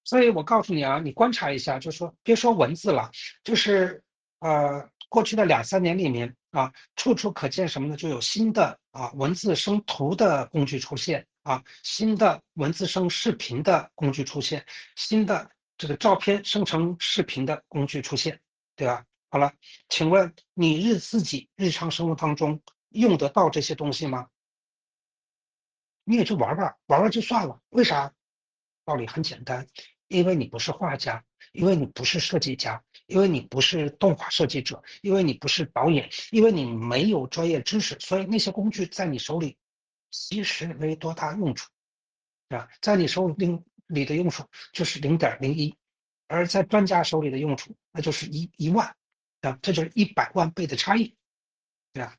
所以我告诉你啊，你观察一下，就是说别说文字了，就是过去的2、3年里面啊，处处可见什么呢？就有新的文字生图的工具出现啊，新的文字生视频的工具出现，新的这个照片生成视频的工具出现，对吧？好了，请问你自己日常生活当中用得到这些东西吗？你也就玩玩，玩玩就算了。为啥？道理很简单，因为你不是画家，因为你不是设计家，因为你不是动画设计者，因为你不是导演，因为你没有专业知识，所以那些工具在你手里其实没多大用处，在你手里的用处就是0.01，而在专家手里的用处那就是1万，这就是100万倍的差异，对吧？